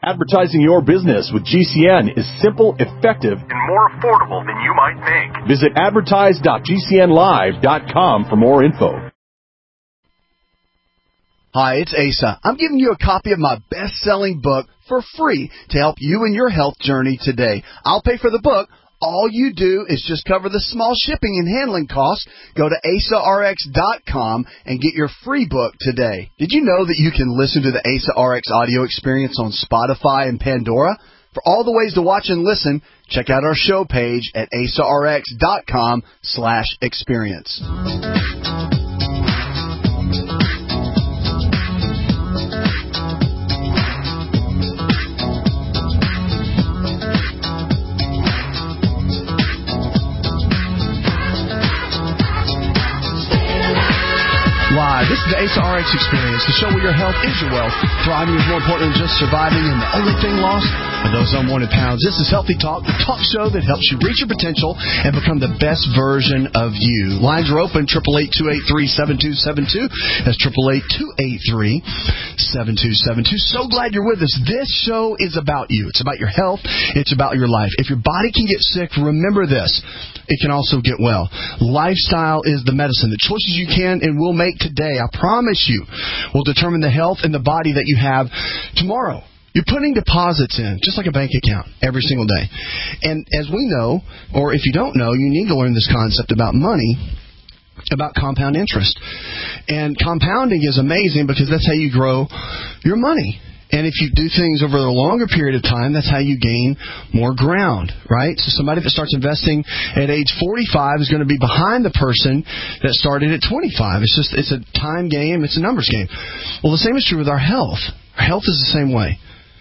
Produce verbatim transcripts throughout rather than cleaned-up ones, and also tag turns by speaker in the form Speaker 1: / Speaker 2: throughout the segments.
Speaker 1: Advertising your business with G C N is simple, effective, and more affordable than you might think. Visit advertise dot g c n live dot com for more info.
Speaker 2: Hi, it's Asa. I'm giving you a copy of my best-selling book for free to help you in your health journey today. I'll pay for the book. All you do is just cover the small shipping and handling costs. Go to asa r x dot com and get your free book today. Did you know that you can listen to the Asa R X audio experience on Spotify and Pandora? For all the ways to watch and listen, check out our show page at asa r x dot com slash experience. Live. This is the Asa R X Experience, the show where your health is your wealth. Thriving is more important than just surviving, and the only thing lost are those unwanted pounds. This is Healthy Talk, the talk show that helps you reach your potential and become the best version of you. Lines are open, eight eight eight, two eight three, seven two seven two. That's eight eight eight, two eight three, seven two seven two. So glad you're with us. This show is about you. It's about your health. It's about your life. If your body can get sick, remember this. It can also get well. Lifestyle is the medicine. The choices you can and will make today, I promise you, will determine the health and the body that you have tomorrow. You're putting deposits in, just like a bank account, every single day. And as we know, or if you don't know, you need to learn this concept about money, about compound interest. And compounding is amazing because that's how you grow your money. And if you do things over a longer period of time, that's how you gain more ground, right? So somebody that starts investing at age forty-five is going to be behind the person that started at twenty-five. It's just, it's a time game. It's a numbers game. Well, the same is true with our health. Our health is the same way.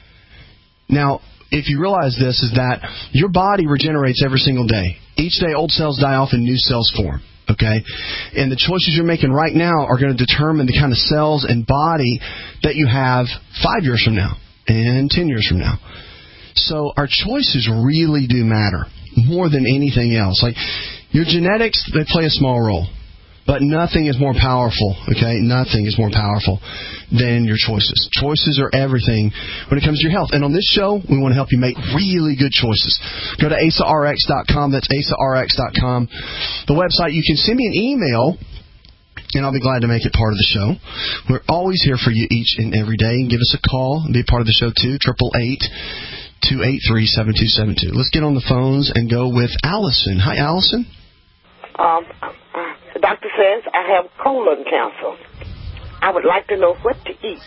Speaker 2: Now, if you realize this, is that your body regenerates every single day. Each day, old cells die off and new cells form. Okay? And the choices you're making right now are going to determine the kind of cells and body that you have five years from now and ten years from now. So our choices really do matter more than anything else. Like your genetics, they play a small role. But nothing is more powerful, okay? Nothing is more powerful than your choices. Choices are everything when it comes to your health. And on this show, we want to help you make really good choices. Go to asa r x dot com. That's asa r x dot com. The website, you can send me an email, and I'll be glad to make it part of the show. We're always here for you each and every day. And give us a call and be a part of the show, too, eight eight eight, two eight three, seven two seven two. Let's get on the phones and go with Allison. Hi, Allison.
Speaker 3: Um... The doctor says I have colon cancer. I would like to know what to eat,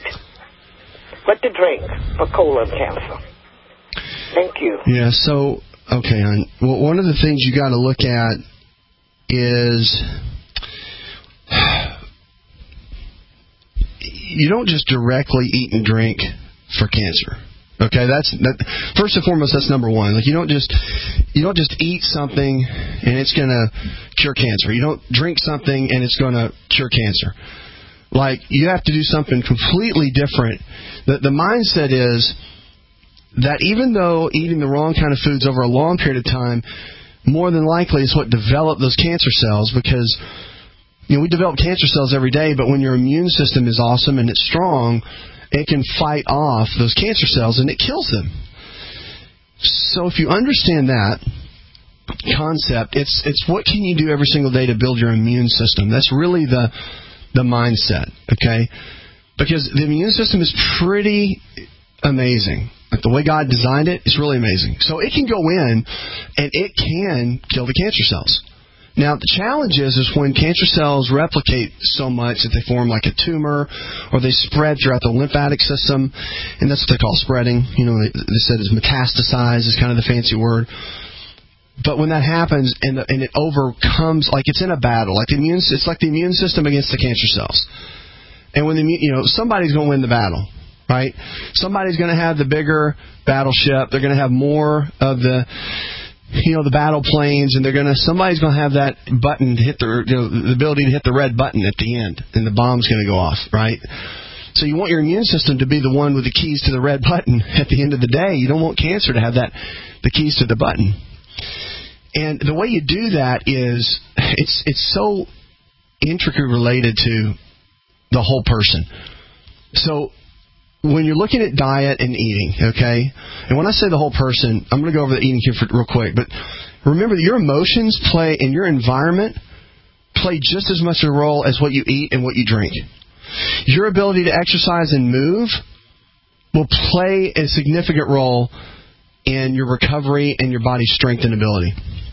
Speaker 3: what to drink for colon cancer. Thank you.
Speaker 2: Yeah, so, okay, hon. Well, one of the things you got to look at is you don't just directly eat and drink for cancer. Okay, that's that. First and foremost, that's number one. Like you don't just you don't just eat something and it's going to cure cancer. You don't drink something and it's going to cure cancer. Like you have to do something completely different. The the mindset is that even though eating the wrong kind of foods over a long period of time, more than likely is what developed those cancer cells. Because you know we develop cancer cells every day, but when your immune system is awesome and it's strong, it can fight off those cancer cells, and it kills them. So if you understand that concept, it's it's what can you do every single day to build your immune system? That's really the the mindset, okay? Because the immune system is pretty amazing. Like the way God designed it, it's really amazing. So it can go in, and it can kill the cancer cells. Now, the challenge is, is when cancer cells replicate so much that they form like a tumor or they spread throughout the lymphatic system, and that's what they call spreading. You know, they, they said it's metastasize is kind of the fancy word. But when that happens and, the, and it overcomes, like it's in a battle, like the immune, it's like the immune system against the cancer cells. And when the, you know, somebody's going to win the battle, right? Somebody's going to have the bigger battleship. They're going to have more of the... you know, the battle planes, and they're going to, somebody's going to have that button to hit the, you know, the ability to hit the red button at the end, and the bomb's going to go off, right? So you want your immune system to be the one with the keys to the red button at the end of the day. You don't want cancer to have that, the keys to the button. And the way you do that is, it's, it's so intricately related to the whole person. So when you're looking at diet and eating, okay, and when I say the whole person, I'm going to go over the eating here for, real quick, but remember that your emotions play, and your environment play just as much a role as what you eat and what you drink. Your ability to exercise and move will play a significant role in your recovery and your body's strength and ability.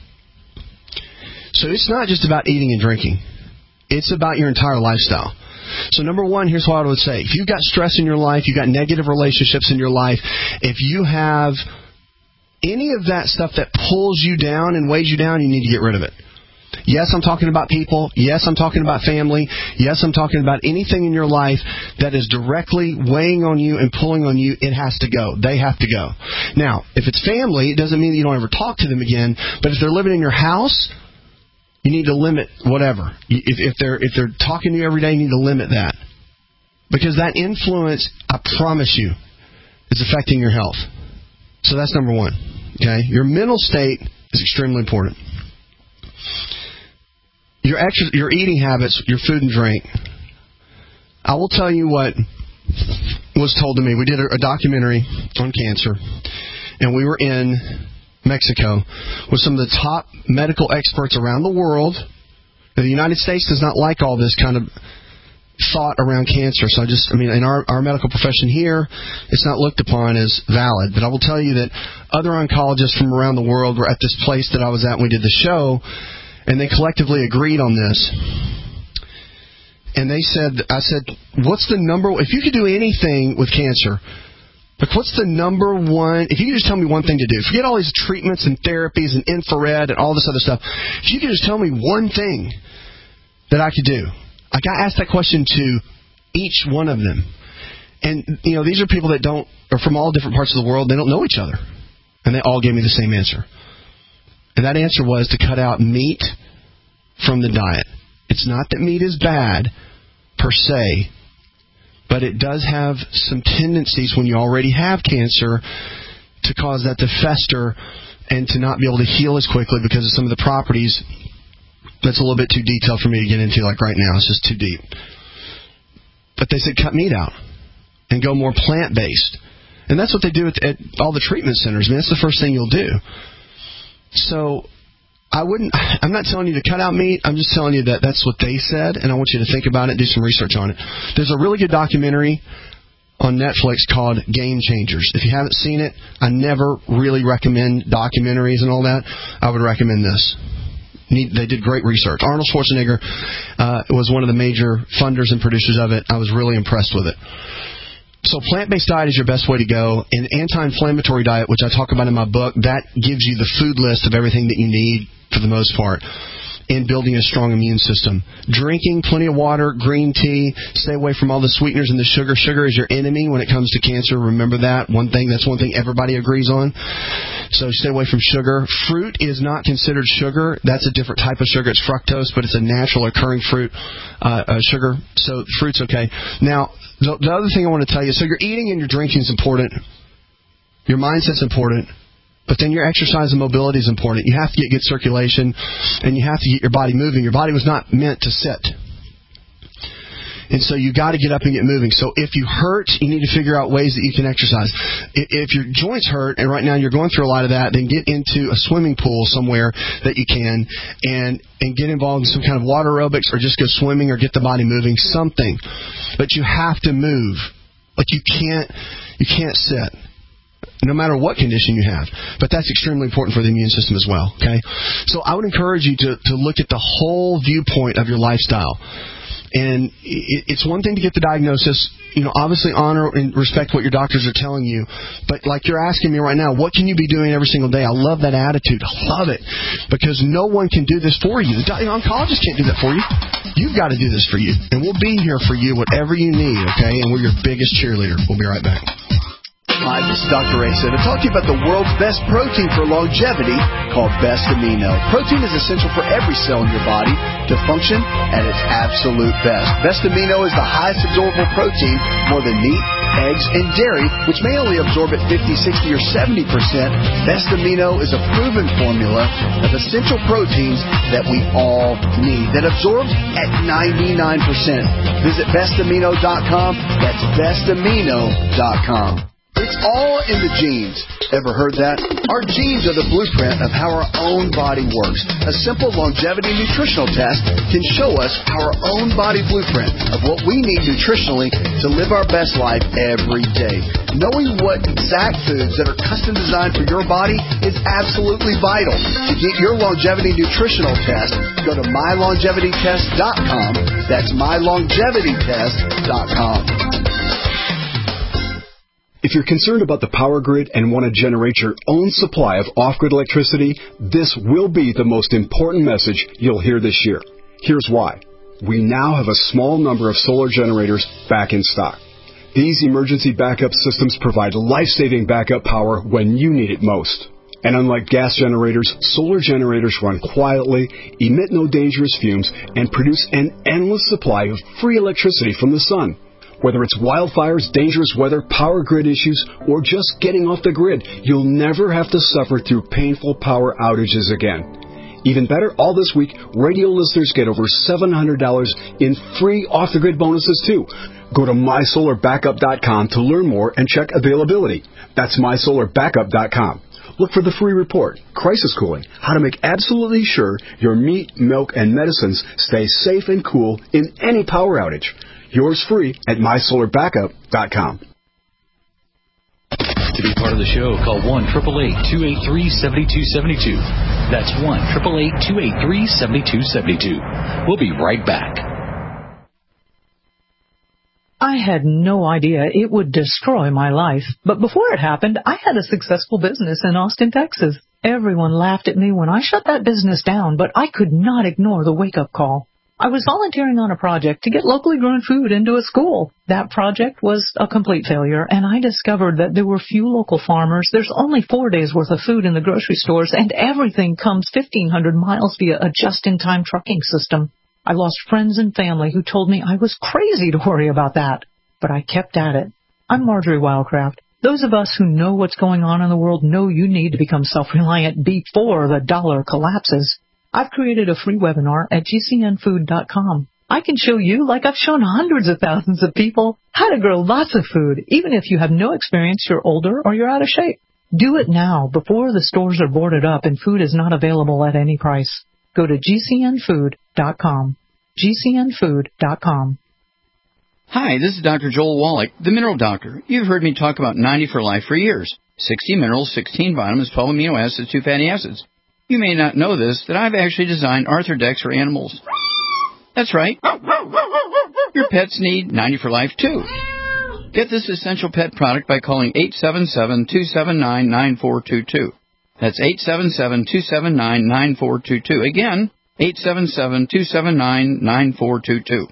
Speaker 2: So it's not just about eating and drinking. It's about your entire lifestyle. So number one, here's what I would say. If you've got stress in your life, you've got negative relationships in your life, if you have any of that stuff that pulls you down and weighs you down, you need to get rid of it. Yes, I'm talking about people. Yes, I'm talking about family. Yes, I'm talking about anything in your life that is directly weighing on you and pulling on you. It has to go. They have to go. Now, if it's family, it doesn't mean that you don't ever talk to them again. But if they're living in your house, you need to limit whatever. If, if they're if they're talking to you every day, you need to limit that. Because that influence, I promise you, is affecting your health. So that's number one. Okay? Your mental state is extremely important. Your extra, your eating habits, your food and drink. I will tell you what was told to me. We did a, a documentary on cancer, and we were in Mexico with some of the top medical experts around the world. Now, the United States does not like all this kind of thought around cancer. So I just, I mean, in our, our medical profession here, it's not looked upon as valid. But I will tell you that other oncologists from around the world were at this place that I was at when we did the show, and they collectively agreed on this. And they said, I said, what's the number, if you could do anything with cancer, like what's the number one, if you could just tell me one thing to do, forget all these treatments and therapies and infrared and all this other stuff, if you could just tell me one thing that I could do. Like I asked that question to each one of them. And, you know, these are people that don't, are from all different parts of the world, they don't know each other. And they all gave me the same answer. And that answer was to cut out meat from the diet. It's not that meat is bad, per se, but it does have some tendencies when you already have cancer to cause that to fester and to not be able to heal as quickly because of some of the properties. That's a little bit too detailed for me to get into like right now. It's just too deep. But they said cut meat out and go more plant-based. And that's what they do at, at all the treatment centers. I mean, that's the first thing you'll do. So I wouldn't, I'm not telling you to cut out meat. I'm just telling you that that's what they said, and I want you to think about it, do some research on it. There's a really good documentary on Netflix called Game Changers. If you haven't seen it, I never really recommend documentaries and all that. I would recommend this. They did great research. Arnold Schwarzenegger uh, was one of the major funders and producers of it. I was really impressed with it. So plant-based diet is your best way to go. An anti-inflammatory diet, which I talk about in my book, that gives you the food list of everything that you need for the most part in building a strong immune system. Drinking plenty of water, green tea, stay away from all the sweeteners and the sugar. Sugar is your enemy when it comes to cancer. Remember that. One thing, that's one thing everybody agrees on. So stay away from sugar. Fruit is not considered sugar. That's a different type of sugar. It's fructose, but it's a natural occurring fruit uh, uh, sugar. So fruit's okay. Now, the, the other thing I want to tell you, so your eating and your drinking is important. Your mindset's important. But then your exercise and mobility is important. You have to get good circulation, and you have to get your body moving. Your body was not meant to sit. And so you got to get up and get moving. So if you hurt, you need to figure out ways that you can exercise. If your joints hurt, and right now you're going through a lot of that, then get into a swimming pool somewhere that you can and, and get involved in some kind of water aerobics or just go swimming or get the body moving, something. But you have to move. Like you can't, you can't sit. No matter what condition you have. But that's extremely important for the immune system as well. Okay? So I would encourage you to, to look at the whole viewpoint of your lifestyle. And it, it's one thing to get the diagnosis. You know, obviously honor and respect what your doctors are telling you. But like you're asking me right now, what can you be doing every single day? I love that attitude. I love it. Because no one can do this for you. The oncologist can't do that for you. You've got to do this for you. And we'll be here for you, whatever you need. Okay? And we're your biggest cheerleader. We'll be right back. Hi, this is Doctor Ray to talk to you about the world's best protein for longevity called Best Amino. Protein is essential for every cell in your body to function at its absolute best. Best Amino is the highest absorbable protein, more than meat, eggs, and dairy, which may only absorb at fifty, sixty, or seventy percent, Best Amino is a proven formula of essential proteins that we all need, that absorbs at ninety-nine percent. Visit best amino dot com. That's best amino dot com. It's all in the genes. Ever heard that? Our genes are the blueprint of how our own body works. A simple longevity nutritional test can show us our own body blueprint of what we need nutritionally to live our best life every day. Knowing what exact foods that are custom designed for your body is absolutely vital. To get your longevity nutritional test, go to my longevity test dot com. That's my longevity test dot com.
Speaker 4: If you're concerned about the power grid and want to generate your own supply of off-grid electricity, this will be the most important message you'll hear this year. Here's why. We now have a small number of solar generators back in stock. These emergency backup systems provide life-saving backup power when you need it most. And unlike gas generators, solar generators run quietly, emit no dangerous fumes, and produce an endless supply of free electricity from the sun. Whether it's wildfires, dangerous weather, power grid issues, or just getting off the grid, you'll never have to suffer through painful power outages again. Even better, all this week, radio listeners get over seven hundred dollars in free off-the-grid bonuses, too. Go to my solar backup dot com to learn more and check availability. That's my solar backup dot com. Look for the free report, Crisis Cooling, how to make absolutely sure your meat, milk, and medicines stay safe and cool in any power outage. Yours free at my solar backup dot com.
Speaker 5: To be part of the show, call one eight eight eight, two eight three, seven two seven two. That's one eight eight eight, two eight three, seven two seven two. We'll be right back.
Speaker 6: I had no idea it would destroy my life. But before it happened, I had a successful business in Austin, Texas. Everyone laughed at me when I shut that business down, but I could not ignore the wake-up call. I was volunteering on a project to get locally grown food into a school. That project was a complete failure, and I discovered that there were few local farmers. There's only four days' worth of food in the grocery stores, and everything comes fifteen hundred miles via a just-in-time trucking system. I lost friends and family who told me I was crazy to worry about that, but I kept at it. I'm Marjorie Wildcraft. Those of us who know what's going on in the world know you need to become self-reliant before the dollar collapses. I've created a free webinar at G C N food dot com. I can show you, like I've shown hundreds of thousands of people, how to grow lots of food, even if you have no experience, you're older, or you're out of shape. Do it now, before the stores are boarded up and food is not available at any price. Go to G C N food dot com. G C N food dot com.
Speaker 7: Hi, this is Doctor Joel Wallach, the Mineral Doctor. You've heard me talk about ninety for Life for years. sixty minerals, sixteen vitamins, twelve amino acids, two fatty acids. You may not know this, that I've actually designed Arthrodex for animals. That's right. Your pets need ninety for Life, too. Get this essential pet product by calling eight seven seven, two seven nine, nine four two two. That's eight seven seven, two seven nine, nine four two two. Again, eight seven seven, two seven nine, nine four two two.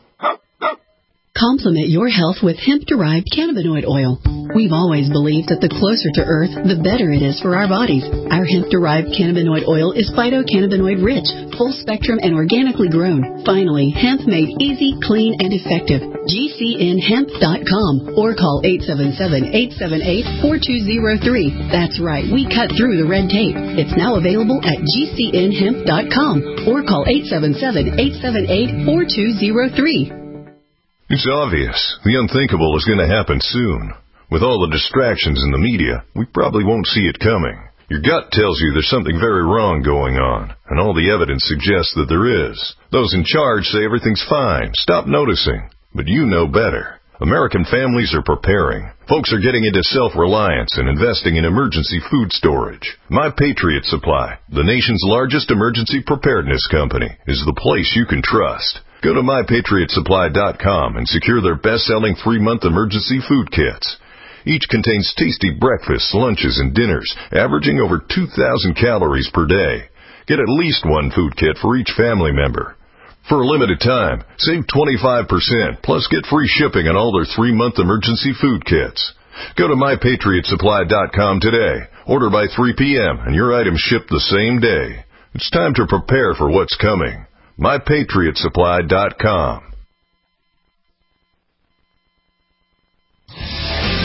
Speaker 8: Complement your health with hemp-derived cannabinoid oil. We've always believed that the closer to Earth, the better it is for our bodies. Our hemp-derived cannabinoid oil is phytocannabinoid-rich, full-spectrum, and organically grown. Finally, hemp made easy, clean, and effective. G C N hemp dot com or call eight seven seven, eight seven eight, four two zero three. That's right, we cut through the red tape. It's now available at G C N hemp dot com or call eight seven seven, eight seven eight, four two zero three.
Speaker 9: It's obvious. The unthinkable is going to happen soon. With all the distractions in the media, we probably won't see it coming. Your gut tells you there's something very wrong going on, and all the evidence suggests that there is. Those in charge say everything's fine. Stop noticing. But you know better. American families are preparing. Folks are getting into self-reliance and investing in emergency food storage. My Patriot Supply, the nation's largest emergency preparedness company, is the place you can trust. Go to my patriot supply dot com and secure their best-selling three-month emergency food kits. Each contains tasty breakfasts, lunches, and dinners, averaging over two thousand calories per day. Get at least one food kit for each family member. For a limited time, save twenty-five percent, plus get free shipping on all their three-month emergency food kits. Go to my patriot supply dot com today. Order by three p.m. and your items ship the same day. It's time to prepare for what's coming. my patriot supply dot com.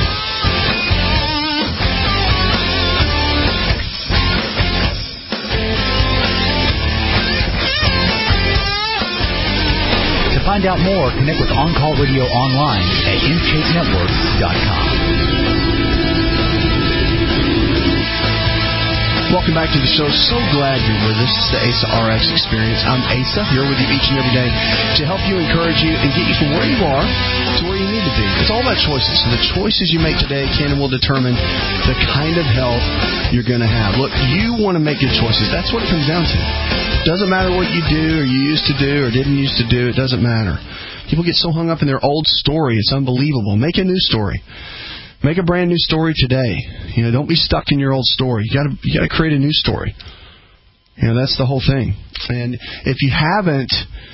Speaker 5: find out more, connect with On Call Radio online at in shape network dot com.
Speaker 2: Welcome back to the show. So glad you're with us. This is the A S A R X Experience. I'm Asa, here with you each and every day to help you, encourage you, and get you from where you are to where you need to be. It's all about choices. So the choices you make today can and will determine the kind of health you're going to have. Look, you want to make good choices. That's what it comes down to. It doesn't matter what you do or you used to do or didn't used to do. It doesn't matter. People get so hung up in their old story. It's unbelievable. Make a new story. Make a brand new story today. You know, don't be stuck in your old story. You got to you got to create a new story. You know, that's the whole thing. And if you haven't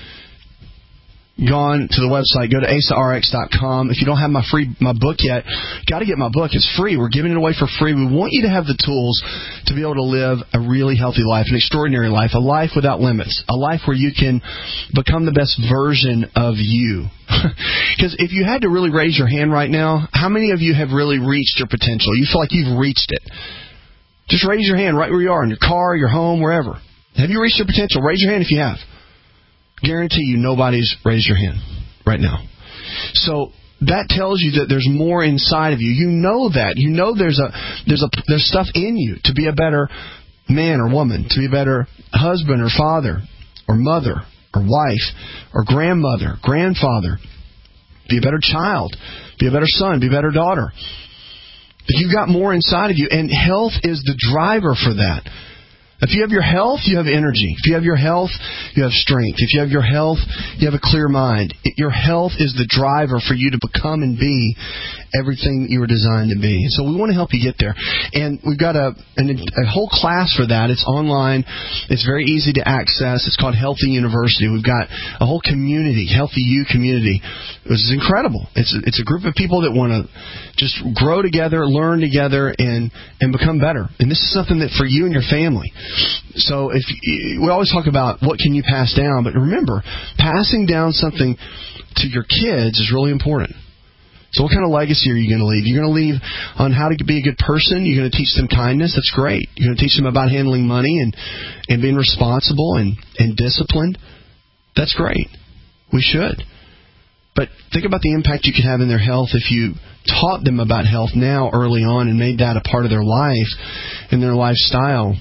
Speaker 2: gone to the website, go to A S A R X dot com. If you don't have my free my book yet, got to get my book. It's free. We're giving it away for free. We want you to have the tools to be able to live a really healthy life, an extraordinary life, a life without limits, a life where you can become the best version of you. Because if you had to really raise your hand right now, how many of you have really reached your potential? You feel like you've reached it. Just raise your hand right where you are, in your car, your home, wherever. Have you reached your potential? Raise your hand if you have. Guarantee you nobody's raised your hand right now. So that tells you that there's more inside of you. You know that. You know there's a there's a there's stuff in you to be a better man or woman, to be a better husband or father or mother or wife or grandmother, grandfather. Be a better child. Be a better son. Be a better daughter. But you've got more inside of you, and health is the driver for that. If you have your health, you have energy. If you have your health, you have strength. If you have your health, you have a clear mind. Your health is the driver for you to become and be everything you were designed to be. So we want to help you get there. And we've got a, an, a whole class for that. It's online. It's very easy to access. It's called Healthy University. We've got a whole community, Healthy You community. This is incredible. It's a, it's a group of people that want to just grow together, learn together, and, and become better. And this is something that for you and your family. So if we always talk about what can you pass down, but remember, passing down something to your kids is really important. So what kind of legacy are you going to leave? You're going to leave on how to be a good person. You're going to teach them kindness. That's great. You're going to teach them about handling money and, and being responsible and, and disciplined. That's great. We should. But think about the impact you could have in their health if you taught them about health now early on and made that a part of their life and their lifestyle,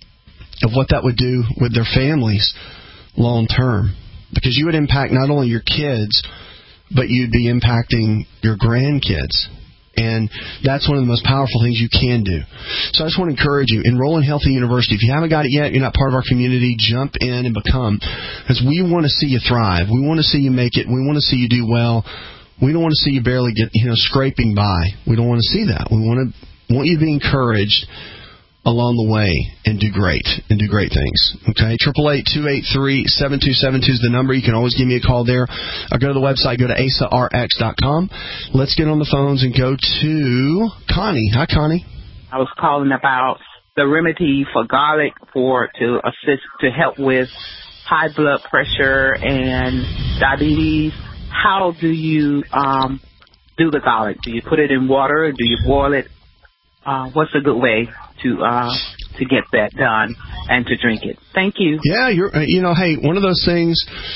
Speaker 2: of what that would do with their families long term. Because you would impact not only your kids, but you'd be impacting your grandkids. And that's one of the most powerful things you can do. So I just want to encourage you, enroll in Healthy University. If you haven't got it yet, you're not part of our community, jump in and become. Because we want to see you thrive. We want to see you make it. We want to see you do well. We don't want to see you barely get, you know, scraping by. We don't want to see that. We want to want you to be encouraged along the way and do great and do great things. Okay, triple eight two eight three seven two seven two is the number. You can always give me a call there, or go to the website. Go to A S A R X dot com. Let's get on the phones and go to Connie. Hi, Connie.
Speaker 10: I was calling about the remedy for garlic for to assist to help with high blood pressure and diabetes. How do you um, do the garlic? Do you put it in water? Do you boil it? Uh, what's a good way to uh, to get that done and to drink it? Thank you.
Speaker 2: Yeah, you're. You know, hey, one of those things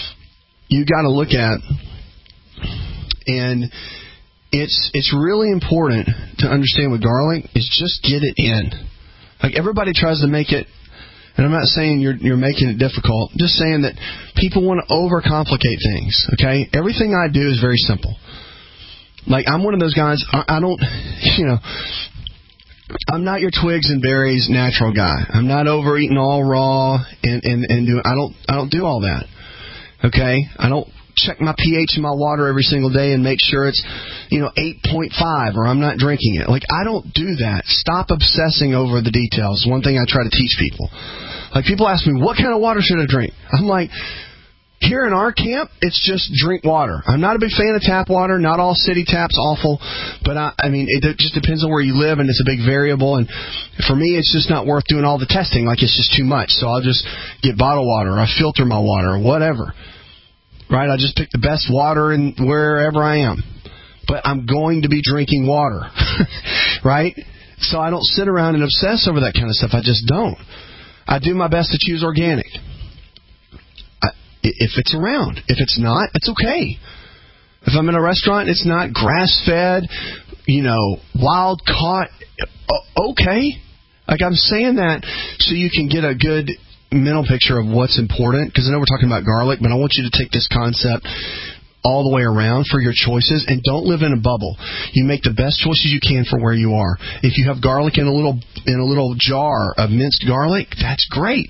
Speaker 2: you got to look at, and it's it's really important to understand with garlic is just get it in. Like everybody tries to make it, and I'm not saying you're you're making it difficult. I'm just saying that people want to overcomplicate things. Okay, everything I do is very simple. Like I'm one of those guys. I, I don't, you know. I'm not your twigs and berries natural guy. I'm not overeating all raw and and and do I don't I don't do all that. Okay, I don't check my pH in my water every single day and make sure it's, you know, eight point five or I'm not drinking it. Like I don't do that. Stop obsessing over the details. One thing I try to teach people. Like people ask me, what kind of water should I drink? I'm like, here in our camp, it's just drink water. I'm not a big fan of tap water. Not all city taps awful, but I, I mean, it just depends on where you live, and it's a big variable. And for me, it's just not worth doing all the testing. Like it's just too much. So I'll just get bottled water. Or I filter my water, or whatever. Right? I just pick the best water in wherever I am. But I'm going to be drinking water, right? So I don't sit around and obsess over that kind of stuff. I just don't. I do my best to choose organic. if it's around. If it's not, it's okay. If I'm in a restaurant, it's not grass-fed, you know, wild-caught, okay. Like, I'm saying that so you can get a good mental picture of what's important, because I know we're talking about garlic, but I want you to take this concept all the way around for your choices, and don't live in a bubble. You make the best choices you can for where you are. If you have garlic in a little in a little jar of minced garlic, that's great.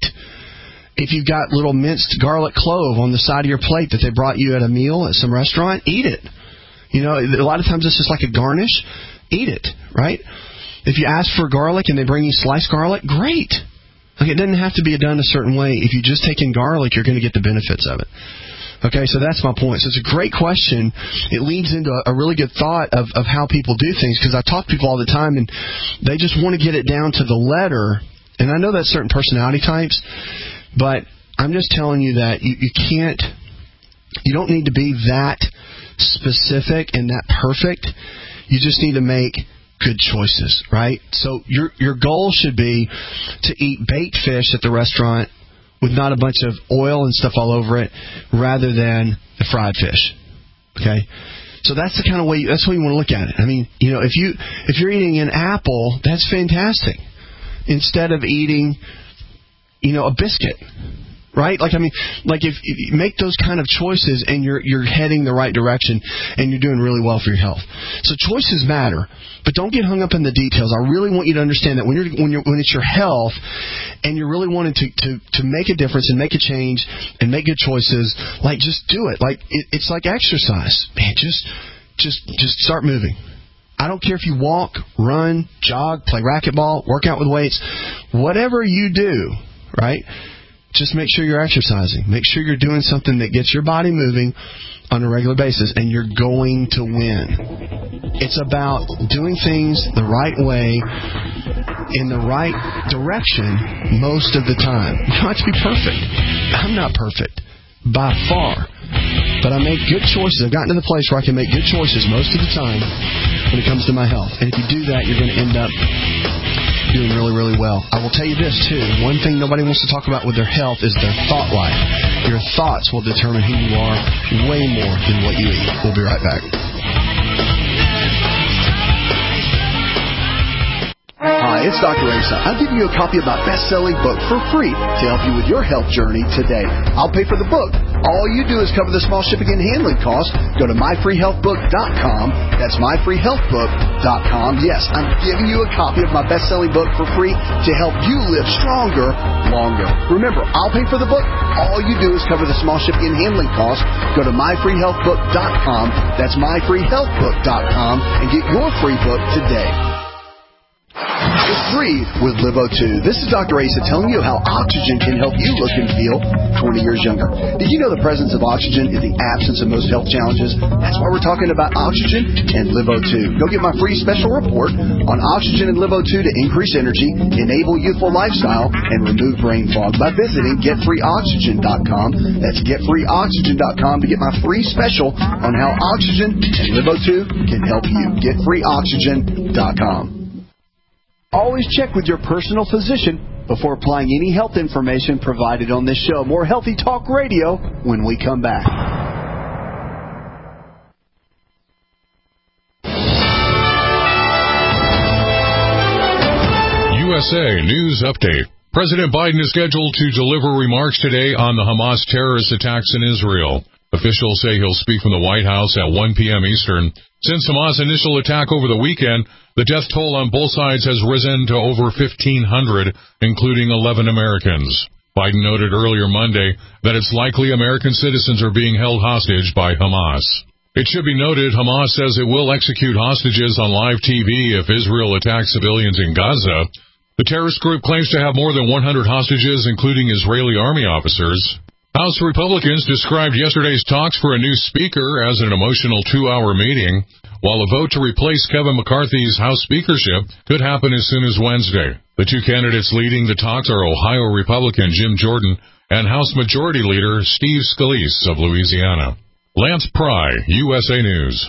Speaker 2: If you've got little minced garlic clove on the side of your plate that they brought you at a meal at some restaurant, eat it. You know, a lot of times it's just like a garnish. Eat it, right? If you ask for garlic and they bring you sliced garlic, great. Like, it doesn't have to be done a certain way. If you just take in garlic, you're going to get the benefits of it. Okay, so that's my point. So it's a great question. It leads into a, a really good thought of, of how people do things, because I talk to people all the time, and they just want to get it down to the letter. And I know that's certain personality types, but I'm just telling you that you, you can't, you don't need to be that specific and that perfect. You just need to make good choices, right? So your your goal should be to eat baked fish at the restaurant with not a bunch of oil and stuff all over it, rather than the fried fish. Okay, so that's the kind of way. You, that's the way you want to look at it. I mean, you know, if you if you're eating an apple, that's fantastic. Instead of eating, you know, a biscuit, right? Like, I mean, like if, if you make those kind of choices, and you're you're heading the right direction, and you're doing really well for your health. So choices matter, but don't get hung up in the details. I really want you to understand that when you're when you're when it's your health, and you're really wanting to, to, to make a difference and make a change and make good choices, like, just do it. Like, it, it's like exercise. Man, just just just start moving. I don't care if you walk, run, jog, play racquetball, work out with weights, whatever you do, right? Just make sure you're exercising. Make sure you're doing something that gets your body moving on a regular basis, and you're going to win. It's about doing things the right way, in the right direction most of the time. You don't have to be perfect. I'm not perfect by far, but I make good choices. I've gotten to the place where I can make good choices most of the time when it comes to my health. And if you do that, you're going to end up doing really, really well. I will tell you this, too. One thing nobody wants to talk about with their health is their thought life. Your thoughts will determine who you are way more than what you eat. We'll be right back.
Speaker 4: Hi, it's Doctor Asa. I'm giving you a copy of my best-selling book for free to help you with your health journey today. I'll pay for the book. All you do is cover the small shipping and handling costs. Go to my free health book dot com. That's my free health book dot com. Yes, I'm giving you a copy of my best-selling book for free to help you live stronger, longer. Remember, I'll pay for the book. All you do is cover the small shipping and handling costs. Go to my free health book dot com. That's my free health book dot com and get your free book today. Just breathe with Livo two. This is Doctor Asa telling you how oxygen can help you look and feel twenty years younger. Did you know the presence of oxygen is the absence of most health challenges? That's why we're talking about oxygen and Livo two. Go get my free special report on oxygen and Livo two to increase energy, enable youthful lifestyle, and remove brain fog by visiting get free oxygen dot com. That's get free oxygen dot com to get my free special on how oxygen and Livo two can help you. get free oxygen dot com. Always check with your personal physician before applying any health information provided on this show. More Healthy Talk Radio when we come back.
Speaker 11: U S A News Update. President Biden is scheduled to deliver remarks today on the Hamas terrorist attacks in Israel. Officials say he'll speak from the White House at one p.m. Eastern. Since Hamas' initial attack over the weekend, the death toll on both sides has risen to over fifteen hundred, including eleven Americans. Biden noted earlier Monday that it's likely American citizens are being held hostage by Hamas. It should be noted Hamas says it will execute hostages on live T V if Israel attacks civilians in Gaza. The terrorist group claims to have more than one hundred hostages, including Israeli army officers. House Republicans described yesterday's talks for a new speaker as an emotional two-hour meeting, while a vote to replace Kevin McCarthy's House speakership could happen as soon as Wednesday. The two candidates leading the talks are Ohio Republican Jim Jordan and House Majority Leader Steve Scalise of Louisiana. Lance Pry, U S A News.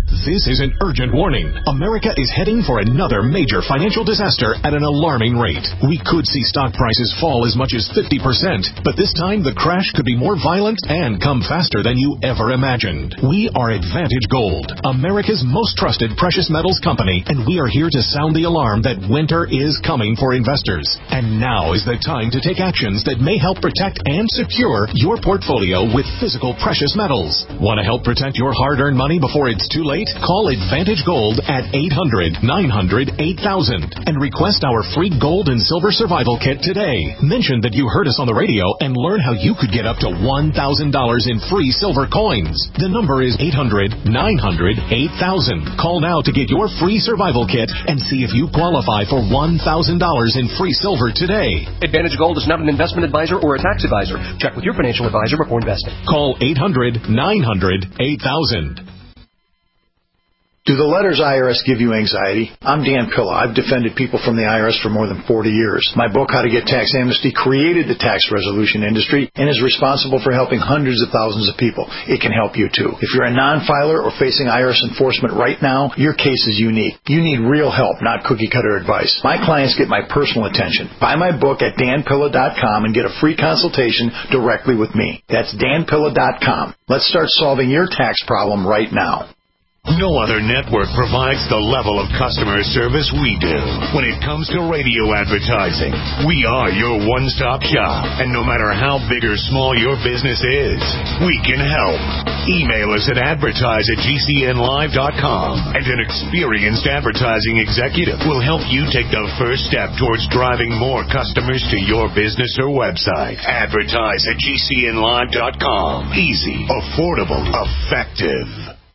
Speaker 12: This is an urgent warning. America is heading for another major financial disaster at an alarming rate. We could see stock prices fall as much as fifty percent, but this time the crash could be more violent and come faster than you ever imagined. We are Advantage Gold, America's most trusted precious metals company, and we are here to sound the alarm that winter is coming for investors. And now is the time to take actions that may help protect and secure your portfolio with physical precious metals. Want to help protect your hard-earned money before it's too late? Call Advantage Gold at eight hundred, nine hundred, eight thousand and request our free gold and silver survival kit today. Mention that you heard us on the radio and learn how you could get up to one thousand dollars in free silver coins. The number is eight hundred, nine hundred, eight thousand. Call now to get your free survival kit and see if you qualify for one thousand dollars in free silver today.
Speaker 13: Advantage Gold is not an investment advisor or a tax advisor. Check with your financial advisor before investing.
Speaker 12: Call eight hundred, nine hundred, eight thousand.
Speaker 14: Do the letters I R S give you anxiety? I'm Dan Pilla. I've defended people from the I R S for more than forty years. My book, How to Get Tax Amnesty, created the tax resolution industry and is responsible for helping hundreds of thousands of people. It can help you, too. If you're a non-filer or facing I R S enforcement right now, your case is unique. You need real help, not cookie-cutter advice. My clients get my personal attention. Buy my book at dan pilla dot com and get a free consultation directly with me. That's dan pilla dot com. Let's start solving your tax problem right now.
Speaker 15: No other network provides the level of customer service we do. When it comes to radio advertising, we are your one-stop shop. And no matter how big or small your business is, we can help. Email us at advertise at g c n live dot com, and an experienced advertising executive will help you take the first step towards driving more customers to your business or website. Advertise at g c n live dot com. Easy, affordable, effective.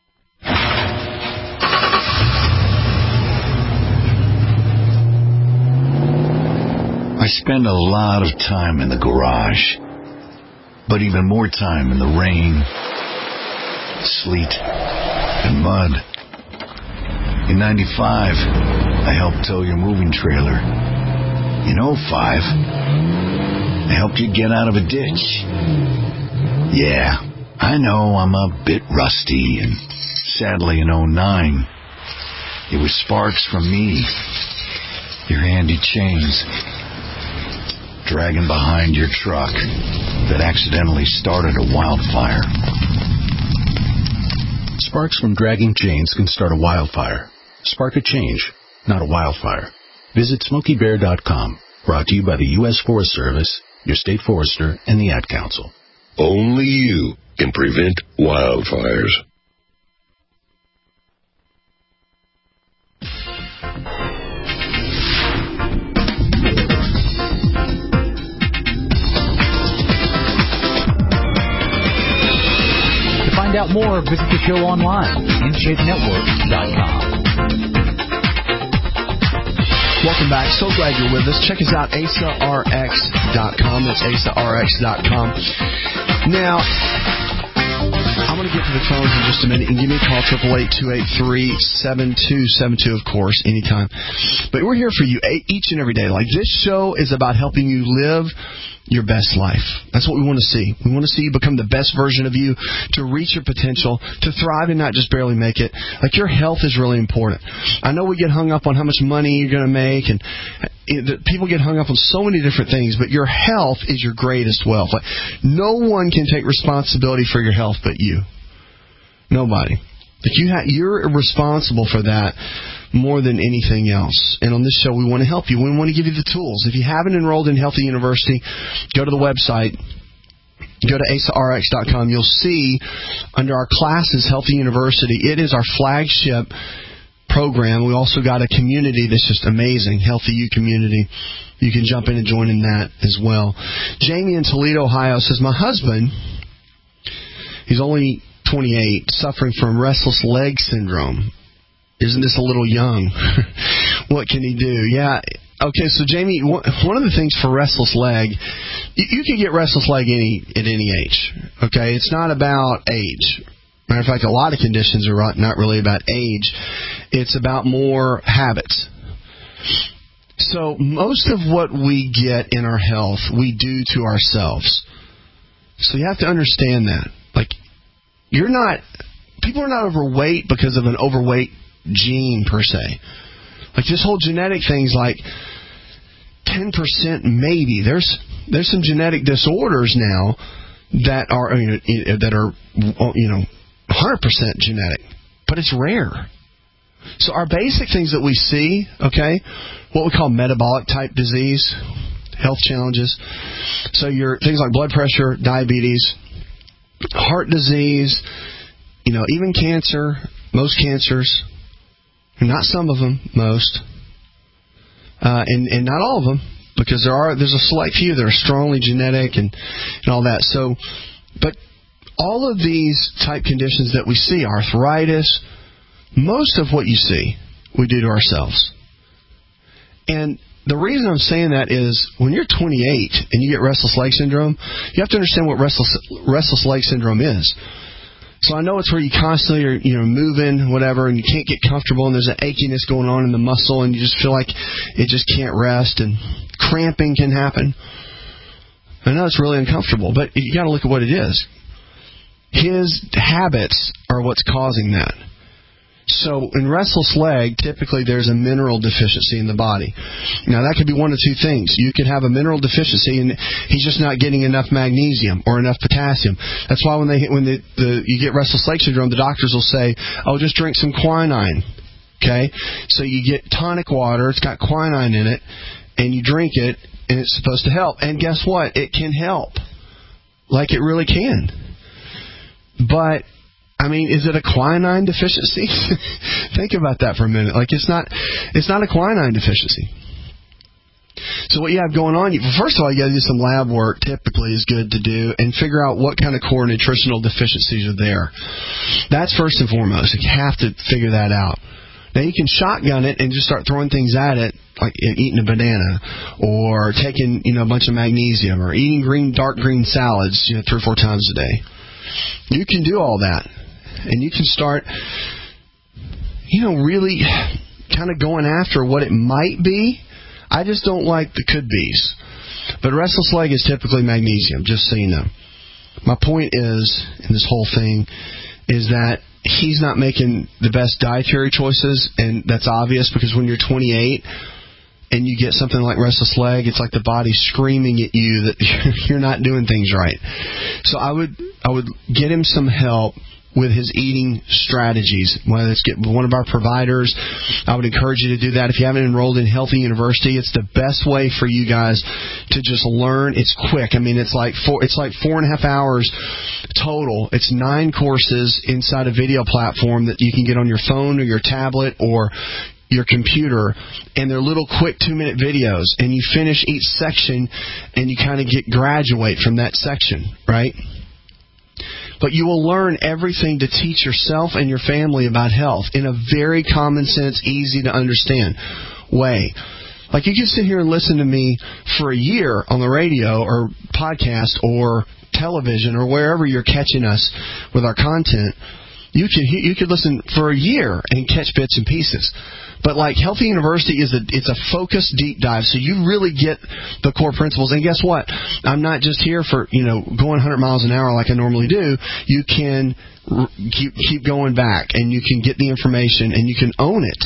Speaker 16: I spend a lot of time in the garage, but even more time in the rain, sleet, and mud. In ninety-five, I helped tow your moving trailer. In oh five, I helped you get out of a ditch. Yeah, I know I'm a bit rusty, and sadly in oh nine, it was sparks from me, your handy chains, dragging behind your truck that accidentally started a wildfire.
Speaker 17: Sparks from dragging chains can start a wildfire. Spark a change, not a wildfire. Visit smoky bear dot com. Brought to you by the U S Forest Service, your state forester, and the Ad Council.
Speaker 18: Only you can prevent wildfires.
Speaker 5: To find out more, visit the show online, in shape network dot com.
Speaker 2: Welcome back. So glad you're with us. Check us out, asa r x dot com. That's asa r x dot com. Now, I'm going to get to the phones in just a minute and give me a call, eight eight eight, two eight three, seven two seven two, of course, anytime. But we're here for you each and every day. Like, this show is about helping you live your best life. That's what we want to see. We want to see you become the best version of you, to reach your potential, to thrive and not just barely make it. Like, your health is really important. I know we get hung up on how much money you're going to make, and it, people get hung up on so many different things, but your health is your greatest wealth. Like, no one can take responsibility for your health but you. Nobody. Like, you ha- you're responsible for that more than anything else. And on this show, we want to help you. We want to give you the tools. If you haven't enrolled in Healthy University, go to the website. Go to asa r x dot com. You'll see under our classes, Healthy University. It is our flagship program. We also got a community that's just amazing, Healthy U community. You can jump in and join in that as well. Jamie in Toledo, Ohio says, my husband, he's only twenty-eight, suffering from restless leg syndrome. Isn't this a little young? What can he do? Yeah. Okay, so Jamie, one of the things for restless leg, you can get restless leg any at any age. Okay, it's not about age. Matter of fact, a lot of conditions are not really about age. It's about more habits. So most of what we get in our health, we do to ourselves. So you have to understand that. Like, you're not people are not overweight because of an overweight gene per se. Like this whole genetic thing's like ten percent maybe. There's there's some genetic disorders now that are you know, that are you know one hundred percent genetic, but it's rare. So our basic things that we see, okay, what we call metabolic type disease, health challenges. So your things like blood pressure, diabetes, heart disease, you know, even cancer, most cancers, not some of them, most, uh, and and not all of them, because there are there's a select few that are strongly genetic and and all that. So, but all of these type conditions that we see, arthritis, most of what you see, we do to ourselves. And the reason I'm saying that is when you're twenty-eight and you get restless leg syndrome, you have to understand what restless restless leg syndrome is. So I know it's where you constantly are, you know, moving, whatever, and you can't get comfortable, and there's an achiness going on in the muscle, and you just feel like it just can't rest, and cramping can happen. I know it's really uncomfortable, but you got to look at what it is. His habits are what's causing that. So in restless leg, typically there's a mineral deficiency in the body. Now that could be one of two things. You could have a mineral deficiency and he's just not getting enough magnesium or enough potassium. That's why when they when the, the you get restless leg syndrome, the doctors will say, "Oh, just drink some quinine." Okay, so you get tonic water. It's got quinine in it, and you drink it, and it's supposed to help. And guess what? It can help, like it really can. But I mean, is it a quinine deficiency? Think about that for a minute. Like, it's not, it's not a quinine deficiency. So what you have going on, first of all, you got to do some lab work. Typically, is good to do, and figure out what kind of core nutritional deficiencies are there. That's first and foremost. You have to figure that out. Now you can shotgun it and just start throwing things at it, like eating a banana, or taking you know a bunch of magnesium, or eating green, dark green salads, you know, three or four times a day. You can do all that. And you can start, you know, really kind of going after what it might be. I just don't like the could-be's. But restless leg is typically magnesium, just so you know. My point is, in this whole thing, is that he's not making the best dietary choices, and that's obvious because when you're twenty-eight and you get something like restless leg, it's like the body's screaming at you that you're not doing things right. So I would, I would get him some help with his eating strategies. Whether it's get one of our providers, I would encourage you to do that. If you haven't enrolled in Healthy University, it's the best way for you guys to just learn. It's quick. I mean, it's like four, it's like four and a half hours total. It's nine courses inside a video platform that you can get on your phone or your tablet or your computer, and they're little quick two-minute videos, and you finish each section, and you kind of get graduate from that section, right? But you will learn everything to teach yourself and your family about health in a very common sense, easy to understand way. Like you can sit here and listen to me for a year on the radio or podcast or television or wherever you're catching us with our content. You could you could listen for a year and catch bits and pieces. But like Healthy University is a it's a focused deep dive, so you really get the core principles. And guess what? I'm not just here for you know going one hundred miles an hour like I normally do. You can r- keep keep going back, and you can get the information, and you can own it,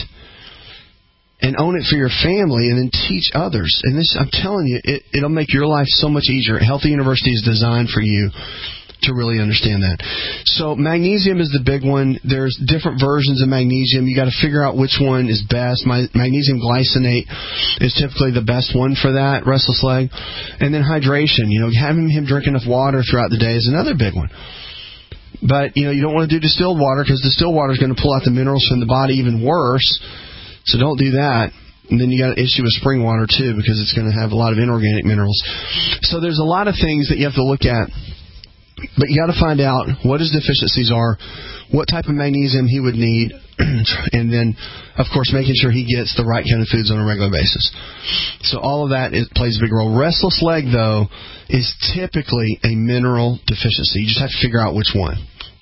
Speaker 2: and own it for your family, and then teach others. And this, I'm telling you, it, it'll make your life so much easier. Healthy University is designed for you to really understand that. So magnesium is the big one. There's different versions of magnesium. You got to figure out which one is best. My, magnesium glycinate is typically the best one for that, restless leg. And then hydration. You know, having him drink enough water throughout the day is another big one. But, you know, you don't want to do distilled water because distilled water is going to pull out the minerals from the body even worse. So don't do that. And then you got an issue with spring water too because it's going to have a lot of inorganic minerals. So there's a lot of things that you have to look at. But you got to find out what his deficiencies are, what type of magnesium he would need, and then, of course, making sure he gets the right kind of foods on a regular basis. So all of that is, plays a big role. Restless leg, though, is typically a mineral deficiency. You just have to figure out which one.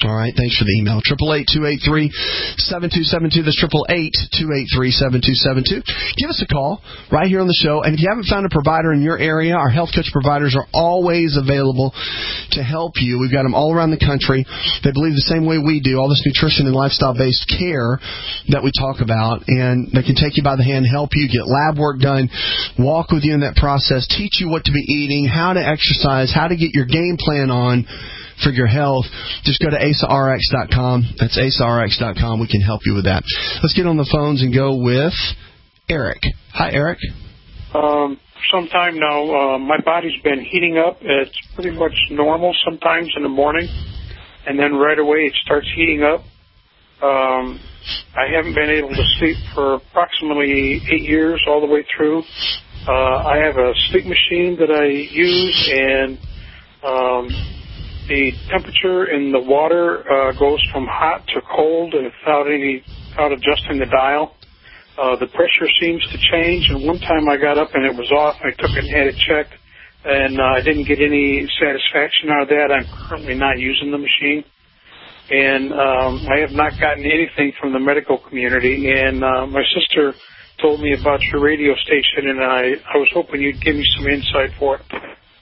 Speaker 2: All right, thanks for the email. eight eight eight, two eight three, seven two seven two. That's eight eight eight, two eight three, seven two seven two. Give us a call right here on the show. And if you haven't found a provider in your area, our Health Coach providers are always available to help you. We've got them all around the country. They believe the same way we do, all this nutrition and lifestyle-based care that we talk about. And they can take you by the hand, help you, get lab work done, walk with you in that process, teach you what to be eating, how to exercise, how to get your game plan on for your health. Just go to A S A R X dot com. That's A S A R X dot com. We can help you with that. Let's get on the phones and go with Eric. Hi, Eric.
Speaker 19: Um, sometime now, uh, my body's been heating up. It's pretty much normal sometimes in the morning, and then right away it starts heating up. Um, I haven't been able to sleep for approximately eight years all the way through. Uh, I have a sleep machine that I use, and um, the temperature in the water uh, goes from hot to cold and without any, without adjusting the dial. Uh, the pressure seems to change, and one time I got up and it was off. I took it and had it checked, and uh, I didn't get any satisfaction out of that. I'm currently not using the machine, and um, I have not gotten anything from the medical community. And uh, my sister told me about your radio station, and I, I was hoping you'd give me some insight for it.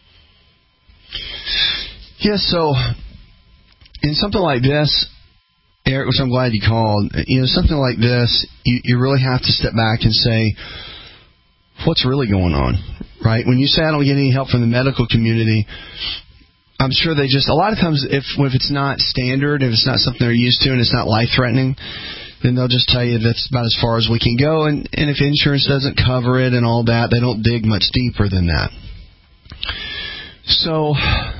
Speaker 2: Yeah, so in something like this, Eric, which I'm glad you called, you know, something like this, you, you really have to step back and say, what's really going on, right? When you say I don't get any help from the medical community, I'm sure they just, a lot of times if if it's not standard, if it's not something they're used to and it's not life-threatening, then they'll just tell you that's about as far as we can go. And, and if insurance doesn't cover it and all that, they don't dig much deeper than that. So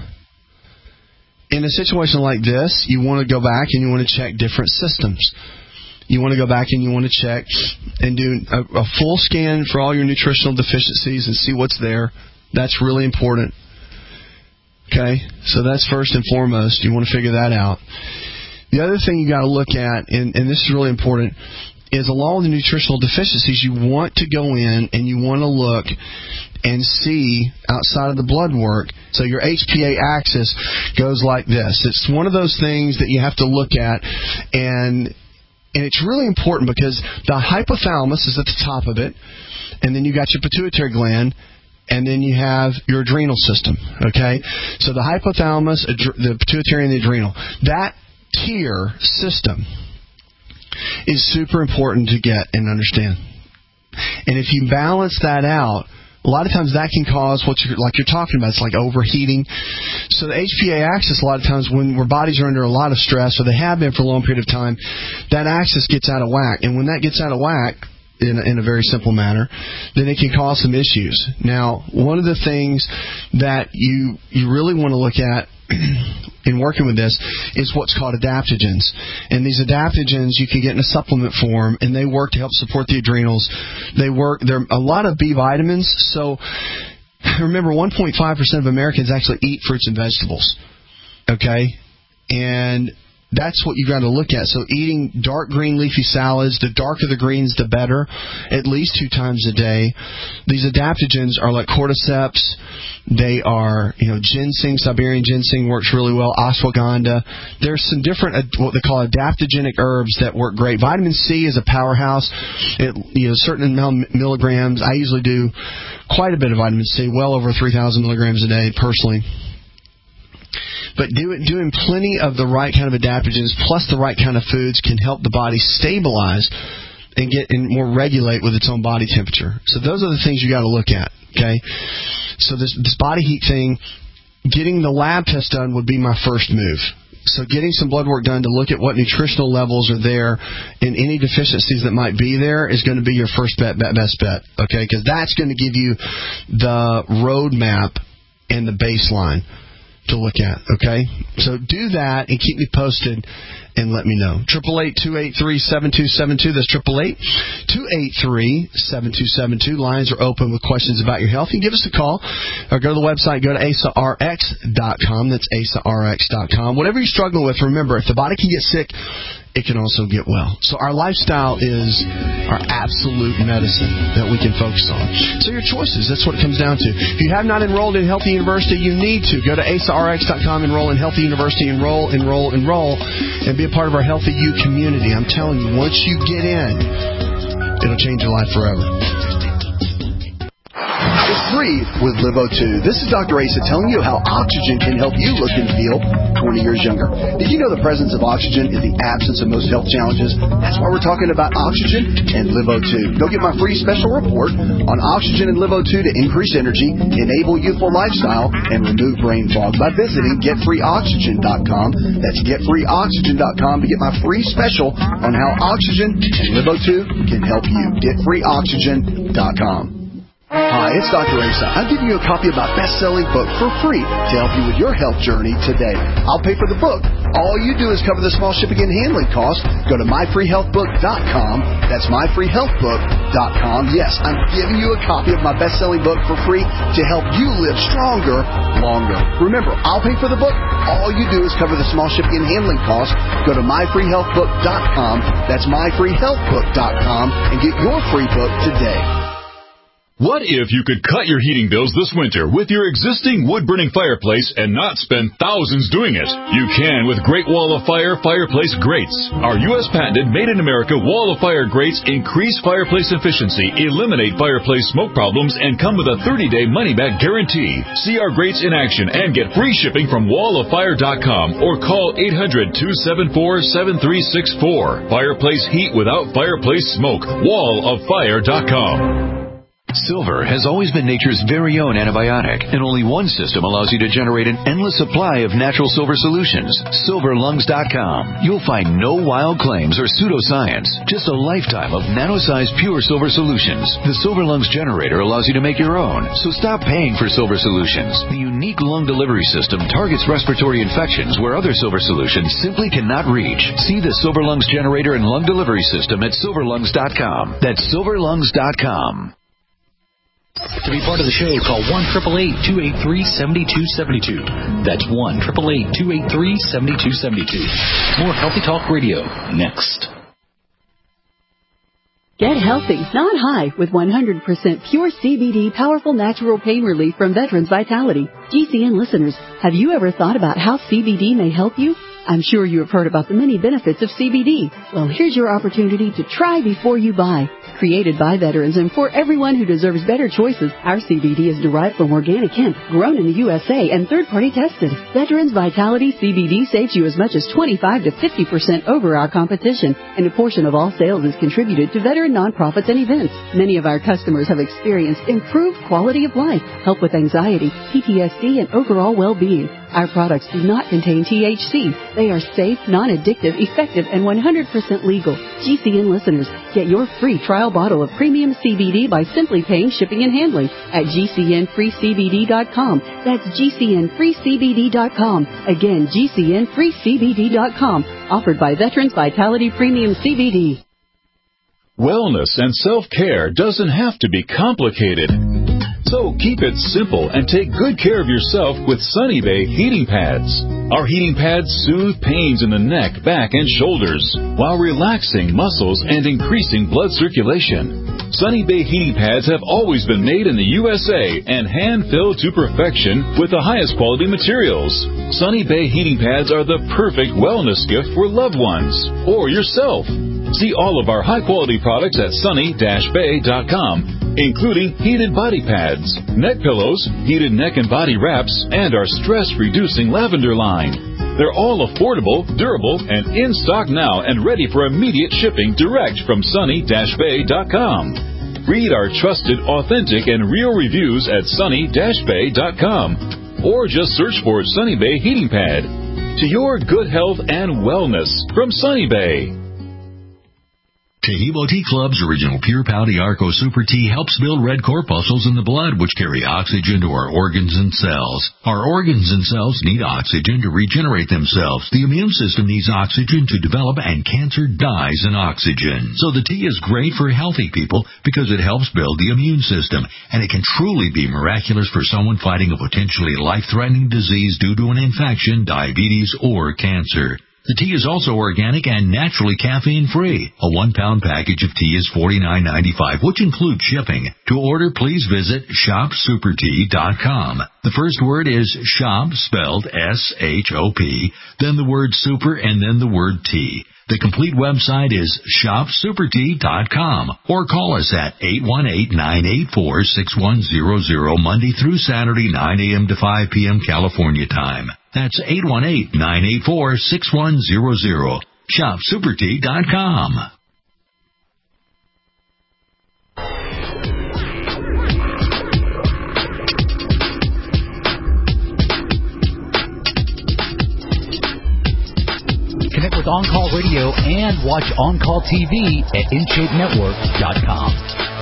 Speaker 2: in a situation like this, you want to go back and you want to check different systems. You want to go back and you want to check and do a, a full scan for all your nutritional deficiencies and see what's there. That's really important. Okay? So that's first and foremost. You want to figure that out. The other thing you got to look at, and, and this is really important, is along with the nutritional deficiencies, you want to go in and you want to look and see outside of the blood work. So your H P A axis goes like this. It's one of those things that you have to look at, and and it's really important because the hypothalamus is at the top of it, and then you got your pituitary gland, and then you have your adrenal system, okay? So the hypothalamus, the pituitary, and the adrenal. That tier system is super important to get and understand. And if you balance that out, a lot of times that can cause what you're, like you're talking about, it's like overheating. So the H P A axis, a lot of times when our bodies are under a lot of stress, or they have been for a long period of time, that axis gets out of whack. And when that gets out of whack, in a, in a very simple manner, then it can cause some issues. Now, one of the things that you you really want to look at in working with this is what's called adaptogens. And these adaptogens you can get in a supplement form, and they work to help support the adrenals. They work, there are a lot of B vitamins. So remember, one point five percent of Americans actually eat fruits and vegetables. Okay? And that's what you got to look at. So eating dark green leafy salads, the darker the greens, the better, at least two times a day. These adaptogens are like cordyceps. They are, you know, ginseng, Siberian ginseng works really well, ashwagandha. There's some different, what they call adaptogenic herbs that work great. Vitamin C is a powerhouse. It, you know, certain milligrams. I usually do quite a bit of vitamin C, well over three thousand milligrams a day personally. But do it, doing plenty of the right kind of adaptogens plus the right kind of foods can help the body stabilize and get and more regulate with its own body temperature. So those are the things you got to look at. Okay, so this this body heat thing, getting the lab test done would be my first move. So getting some blood work done to look at what nutritional levels are there and any deficiencies that might be there is going to be your first bet, bet best bet. Okay, because that's going to give you the roadmap and the baseline to look at, okay? So do that and keep me posted and let me know. eight eight eight, two eight three, seven two seven two. That's eight eight eight, two eight three, seven two seven two. Lines are open with questions about your health. You can give us a call or go to the website. Go to A S A R X dot com. That's A S A R X dot com. Whatever you're struggling with, remember, if the body can get sick it can also get well. So our lifestyle is our absolute medicine that we can focus on. So your choices, that's what it comes down to. If you have not enrolled in Healthy University, you need to. Go to A S A R X dot com, enroll in Healthy University, enroll, enroll, enroll, and be a part of our Healthy You community. I'm telling you, once you get in, it'll change your life forever.
Speaker 4: It's free with Live O two. This is Doctor Asa telling you how oxygen can help you look and feel twenty years younger. Did you know the presence of oxygen is the absence of most health challenges? That's why we're talking about oxygen and Live O two. Go get my free special report on oxygen and Live O two to increase energy, enable youthful lifestyle, and remove brain fog by visiting get free oxygen dot com. That's get free oxygen dot com to get my free special on how oxygen and Live O two can help you. get free oxygen dot com. Hi, it's Doctor Asa. I'm giving you a copy of my best-selling book for free to help you with your health journey today. I'll pay for the book. All you do is cover the small shipping and handling costs. Go to my free health book dot com. That's my free health book dot com. Yes, I'm giving you a copy of my best-selling book for free to help you live stronger, longer. Remember, I'll pay for the book. All you do is cover the small shipping and handling costs. Go to my free health book dot com. That's my free health book dot com and get your free book today.
Speaker 1: What if you could cut your heating bills this winter with your existing wood-burning fireplace and not spend thousands doing it? You can with Great Wall of Fire fireplace grates. Our U S patented made-in-America Wall of Fire grates increase fireplace efficiency, eliminate fireplace smoke problems, and come with a thirty-day money-back guarantee. See our grates in action and get free shipping from wall of fire dot com or call eight hundred, two seven four, seven three six four. Fireplace heat without fireplace smoke. wall of fire dot com.
Speaker 20: Silver has always been nature's very own antibiotic, and only one system allows you to generate an endless supply of natural silver solutions. silver lungs dot com. You'll find no wild claims or pseudoscience, just a lifetime of nano-sized pure silver solutions. The Silver Lungs generator allows you to make your own, so stop paying for silver solutions. The unique lung delivery system targets respiratory infections where other silver solutions simply cannot reach. See the Silver Lungs generator and lung delivery system at silver lungs dot com. That's silver lungs dot com.
Speaker 5: To be part of the show, call one eight eight eight, two eight three, seven two seven two. That's one eight eight eight, two eight three, seven two seven two. More Healthy Talk Radio next.
Speaker 8: Get healthy, not high, with one hundred percent pure C B D powerful natural pain relief from Veterans Vitality. G C N listeners, have you ever thought about how C B D may help you? I'm sure you have heard about the many benefits of C B D. Well, here's your opportunity to try before you buy. Created by veterans and for everyone who deserves better choices, our C B D is derived from organic hemp, grown in the U S A and third-party tested. Veterans Vitality C B D saves you as much as twenty-five to fifty percent over our competition, and a portion of all sales is contributed to veteran nonprofits and events. Many of our customers have experienced improved quality of life, help with anxiety, P T S D, and overall well-being. Our products do not contain T H C. They are safe, non-addictive, effective, and one hundred percent legal. G C N listeners, get your free trial bottle of premium C B D by simply paying shipping and handling at G C N free C B D dot com. That's G C N free C B D dot com. Again, G C N free C B D dot com. Offered by Veterans Vitality Premium C B D.
Speaker 1: Wellness and self-care doesn't have to be complicated. So keep it simple and take good care of yourself with Sunny Bay heating pads. Our heating pads soothe pains in the neck, back, and shoulders while relaxing muscles and increasing blood circulation. Sunny Bay heating pads have always been made in the U S A and hand-filled to perfection with the highest quality materials. Sunny Bay heating pads are the perfect wellness gift for loved ones or yourself. See all of our high-quality products at sunny dash bay dot com, including heated body pads, neck pillows, heated neck and body wraps, and our stress-reducing lavender line. They're all affordable, durable, and in stock now and ready for immediate shipping direct from sunny dash bay dot com. Read our trusted, authentic, and real reviews at sunny dash bay dot com or just search for Sunny Bay Heating Pad. To your good health and wellness from Sunny Bay.
Speaker 21: Taheebo Tea Club's original Pure Pouty Arco Super Tea helps build red corpuscles in the blood, which carry oxygen to our organs and cells. Our organs and cells need oxygen to regenerate themselves. The immune system needs oxygen to develop, and cancer dies in oxygen. So the tea is great for healthy people because it helps build the immune system, and it can truly be miraculous for someone fighting a potentially life-threatening disease due to an infection, diabetes, or cancer. The tea is also organic and naturally caffeine-free. A one-pound package of tea is forty-nine ninety-five, which includes shipping. To order, please visit shop super tea dot com. The first word is shop, spelled S H O P, then the word super, and then the word tea. The complete website is shop super tea dot com, or call us at eight one eight, nine eight four, six one zero zero Monday through Saturday, nine a.m. to five p.m. California time. That's eight one eight, nine eight four, six one zero zero. shop super tea dot com.
Speaker 5: Connect with On Call Radio and watch On Call T V at in shape network dot com.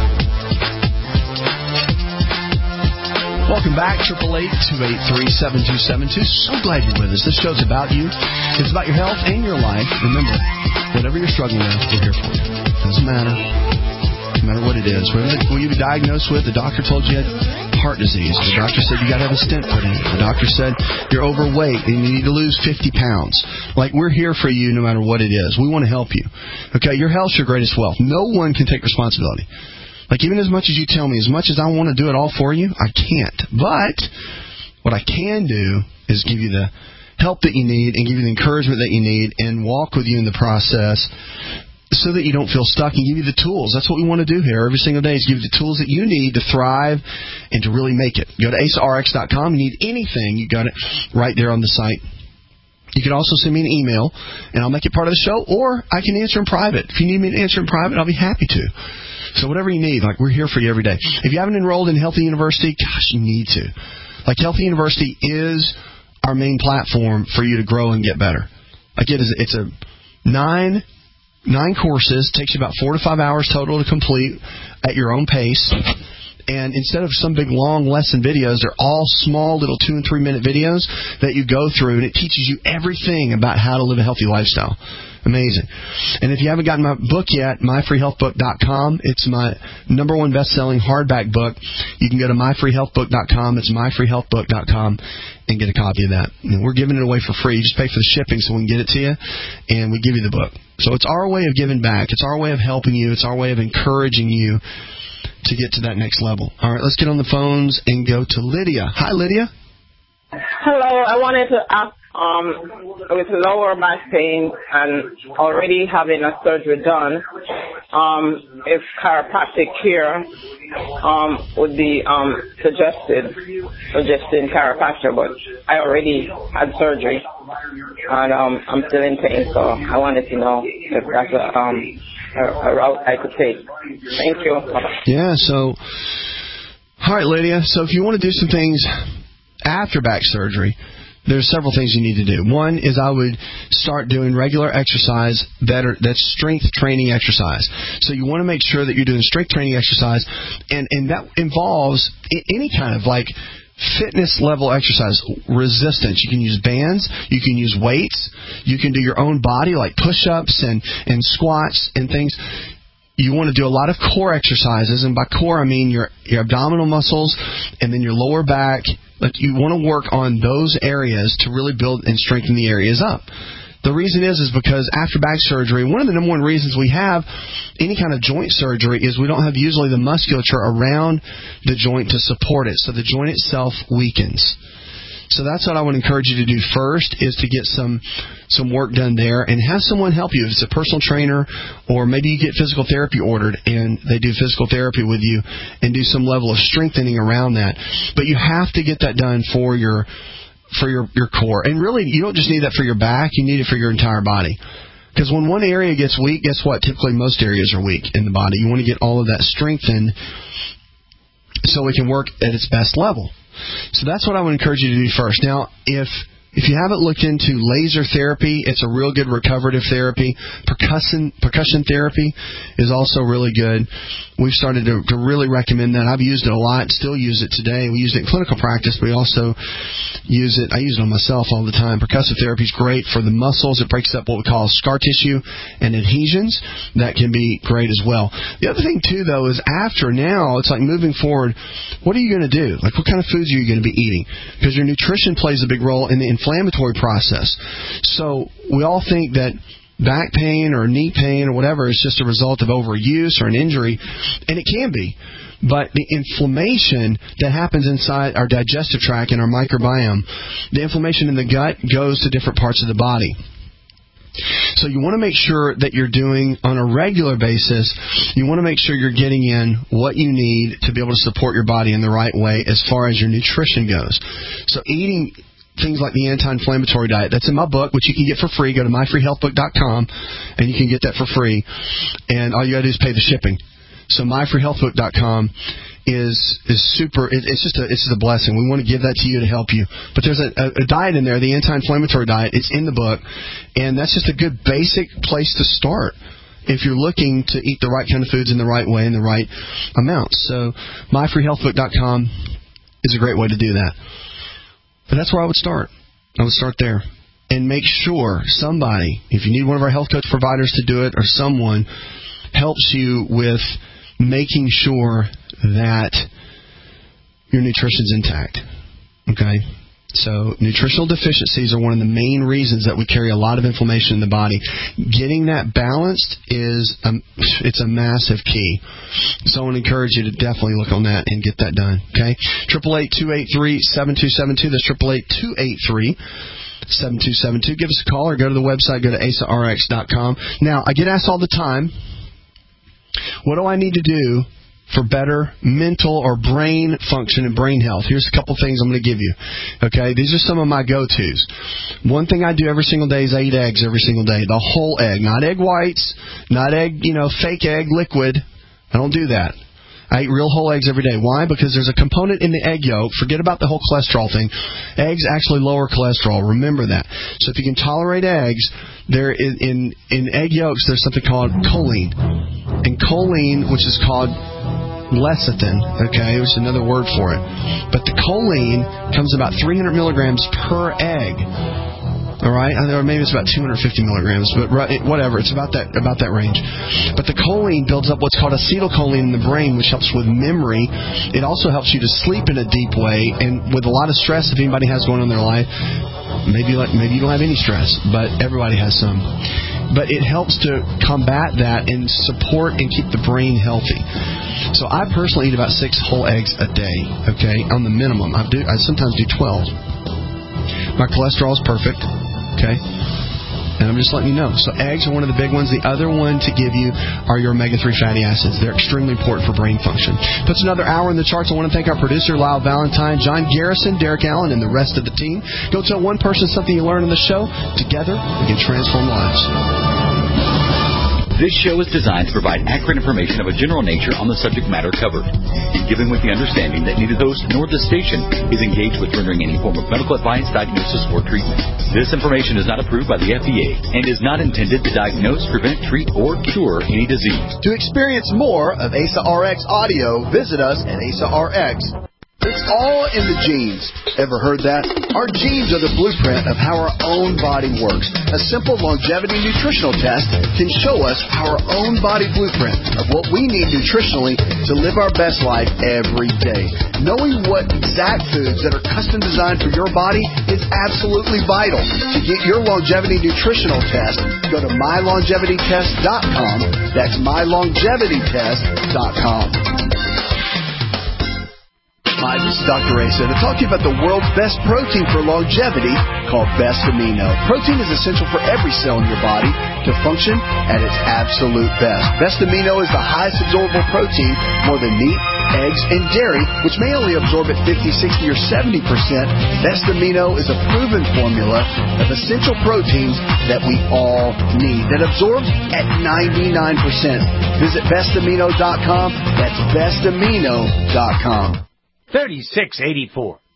Speaker 2: Welcome back, triple eight, two eight three, seven two seven two. So glad you're with us. This show's about you. It's about your health and your life. Remember, whatever you're struggling with, we're here for you. Doesn't matter. No matter what it is. When you were diagnosed with, the doctor told you you had heart disease. The doctor said you got to have a stent put in. The doctor said you're overweight and you need to lose fifty pounds. Like, we're here for you no matter what it is. We want to help you. Okay, your health's your greatest wealth. No one can take responsibility. Like, even as much as you tell me, as much as I want to do it all for you, I can't. But what I can do is give you the help that you need and give you the encouragement that you need and walk with you in the process so that you don't feel stuck, and give you the tools. That's what we want to do here every single day, is give you the tools that you need to thrive and to really make it. Go to ace r x dot com. You need anything, you got it right there on the site. You can also send me an email, and I'll make it part of the show, or I can answer in private. If you need me to answer in private, I'll be happy to. So whatever you need, like, we're here for you every day. If you haven't enrolled in Healthy University, gosh, you need to. Like, Healthy University is our main platform for you to grow and get better. Like, it is, it's a nine nine courses, takes you about four to five hours total to complete at your own pace. And instead of some big long lesson videos, they're all small little two and three minute videos that you go through, and it teaches you everything about how to live a healthy lifestyle. Amazing. And if you haven't gotten my book yet, my free health book dot com. It's my number one best-selling hardback book. You can go to my free health book dot com. It's my free health book dot com and get a copy of that. And we're giving it away for free. You just pay for the shipping so we can get it to you, and we give you the book. So it's our way of giving back. It's our way of helping you. It's our way of encouraging you to get to that next level. All right, let's get on the phones and go to Lydia. Hi, Lydia.
Speaker 3: Hello. I wanted to ask, um, with lower back pain and already having a surgery done, um, if chiropractic care um, would be um, suggested, suggesting chiropractor, but I already had surgery and um, I'm still in pain, so I wanted to know if that's a, um, a, a route I could take. Thank you.
Speaker 2: Yeah, so, all right, Lydia, so if you want to do some things after back surgery, there's several things you need to do. One is I would start doing regular exercise better. That's strength training exercise. So you want to make sure that you're doing strength training exercise, and, and that involves any kind of like fitness level exercise, resistance. You can use bands, you can use weights, you can do your own body like push-ups and, and squats and things. You want to do a lot of core exercises, and by core I mean your, your abdominal muscles and then your lower back. But you want to work on those areas to really build and strengthen the areas up. The reason is is because after back surgery, one of the number one reasons we have any kind of joint surgery is we don't have usually the musculature around the joint to support it, so the joint itself weakens. So that's what I would encourage you to do first, is to get some some work done there and have someone help you. If it's a personal trainer, or maybe you get physical therapy ordered and they do physical therapy with you and do some level of strengthening around that. But you have to get that done for your for your, your core. And really, you don't just need that for your back, you need it for your entire body. Because when one area gets weak, guess what? Typically most areas are weak in the body. You want to get all of that strengthened so it can work at its best level. So that's what I would encourage you to do first. Now, if if you haven't looked into laser therapy, it's a real good recuperative therapy. Percussion percussion therapy is also really good. We've started to, to really recommend that. I've used it a lot, still use it today. We use it in clinical practice, but we also use it, I use it on myself all the time. Percussive therapy is great for the muscles. It breaks up what we call scar tissue and adhesions. That can be great as well. The other thing, too, though, is after now, it's like moving forward, what are you going to do? Like, what kind of foods are you going to be eating? Because your nutrition plays a big role in the inflammatory process. So we all think that back pain or knee pain or whatever is just a result of overuse or an injury, and it can be. But the inflammation that happens inside our digestive tract and our microbiome, the inflammation in the gut goes to different parts of the body. So you want to make sure that you're doing on a regular basis, you want to make sure you're getting in what you need to be able to support your body in the right way as far as your nutrition goes. So eating things like the anti-inflammatory diet, that's in my book, which you can get for free. Go to my free health book dot com, and you can get that for free. And all you got to do is pay the shipping. So my free health book dot com is is super. It, it's just a it's just a blessing. We want to give that to you to help you. But there's a, a, a diet in there, the anti-inflammatory diet. It's in the book, and that's just a good basic place to start if you're looking to eat the right kind of foods in the right way in the right amounts. So my free health book dot com is a great way to do that. But that's where I would start. I would start there. And make sure somebody, if you need one of our health coach providers to do it, or someone helps you with making sure that your nutrition's intact. Okay? So nutritional deficiencies are one of the main reasons that we carry a lot of inflammation in the body. Getting that balanced is a, it's a massive key. So I want to encourage you to definitely look on that and get that done. Okay? eight eight eight, two eight three, seven two seven two. That's eight eight eight, two eight three, seven two seven two. Give us a call or go to the website. Go to A S A R X dot com. Now, I get asked all the time, what do I need to do for better mental or brain function and brain health? Here's a couple things I'm going to give you. Okay, these are some of my go-tos. One thing I do every single day is I eat eggs every single day. The whole egg, not egg whites, not egg, you know, fake egg liquid. I don't do that. I eat real whole eggs every day. Why? Because there's a component in the egg yolk. Forget about the whole cholesterol thing. Eggs actually lower cholesterol. Remember that. So if you can tolerate eggs, there is, in in egg yolks there's something called choline, and choline, which is called lecithin, okay, which is another word for it. But the choline comes about three hundred milligrams per egg. All right, or maybe it's about two hundred fifty milligrams, but whatever, it's about that about that range. But the choline builds up what's called acetylcholine in the brain, which helps with memory. It also helps you to sleep in a deep way, and with a lot of stress, if anybody has going on in their life, maybe like maybe you don't have any stress, but everybody has some. But it helps to combat that and support and keep the brain healthy. So I personally eat about six whole eggs a day, okay, on the minimum. I do. I sometimes do twelve. My cholesterol is perfect. Okay? And I'm just letting you know. So eggs are one of the big ones. The other one to give you are your omega three fatty acids. They're extremely important for brain function. Puts another hour in the charts. I want to thank our producer, Lyle Valentine, John Garrison, Derek Allen, and the rest of the team. Go tell one person something you learned on the show. Together, we can transform lives.
Speaker 5: This show is designed to provide accurate information of a general nature on the subject matter covered, given with the understanding that neither host nor the station is engaged with rendering any form of medical advice, diagnosis, or treatment. This information is not approved by the F D A and is not intended to diagnose, prevent, treat, or cure any disease.
Speaker 2: To experience more of A S A R X audio, visit us at A S A R X. It's all in the genes. Ever heard that? Our genes are the blueprint of how our own body works. A simple longevity nutritional test can show us our own body blueprint of what we need nutritionally to live our best life every day. Knowing what exact foods that are custom designed for your body is absolutely vital. To get your longevity nutritional test, go to my longevity test dot com. That's my longevity test dot com. Hi, this is Doctor Asa to talk to you about the world's best protein for longevity called Best Amino. Protein is essential for every cell in your body to function at its absolute best. Best Amino is the highest absorbable protein, more than meat, eggs, and dairy, which may only absorb at fifty, sixty, or seventy percent. Best Amino is a proven formula of essential proteins that we all need that absorbs at ninety-nine percent. Visit best amino dot com. That's best amino dot com.
Speaker 6: thirty-six eighty-four.